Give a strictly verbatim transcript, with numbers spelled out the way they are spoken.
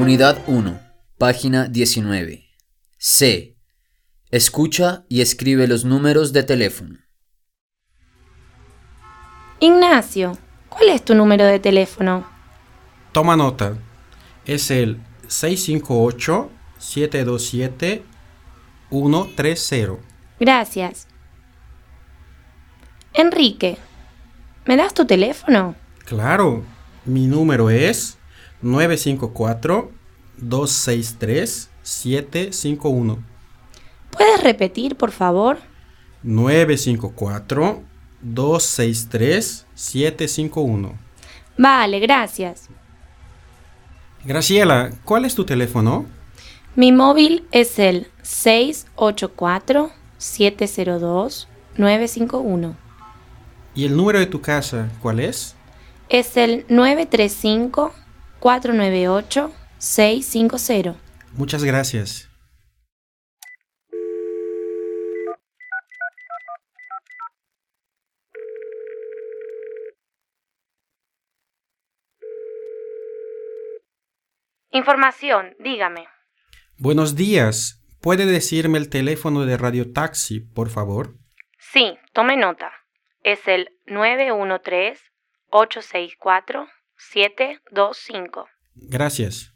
Unidad uno, página diecinueve. C. Escucha y escribe los números de teléfono. Ignacio, ¿cuál es tu número de teléfono? Toma nota. Es el seis cinco ocho, siete dos siete, uno tres cero. Gracias. Enrique, ¿me das tu teléfono? Claro, mi número es nueve cinco cuatro, dos seis tres, siete cinco uno. ¿Puedes repetir, por favor? nueve cinco cuatro, dos seis tres, siete cinco uno. Vale, gracias. Graciela, ¿cuál es tu teléfono? Mi móvil es el seis ocho cuatro, siete cero dos, nueve cinco uno. ¿Y el número de tu casa cuál es? Es el nueve tres cinco, cuatro nueve ocho, seis cinco cero. Muchas gracias. Información, dígame. Buenos días. ¿Puede decirme el teléfono de Radio Taxi, por favor? Sí, tome nota. Es el nueve uno tres, ocho seis cuatro, siete dos cinco. Gracias.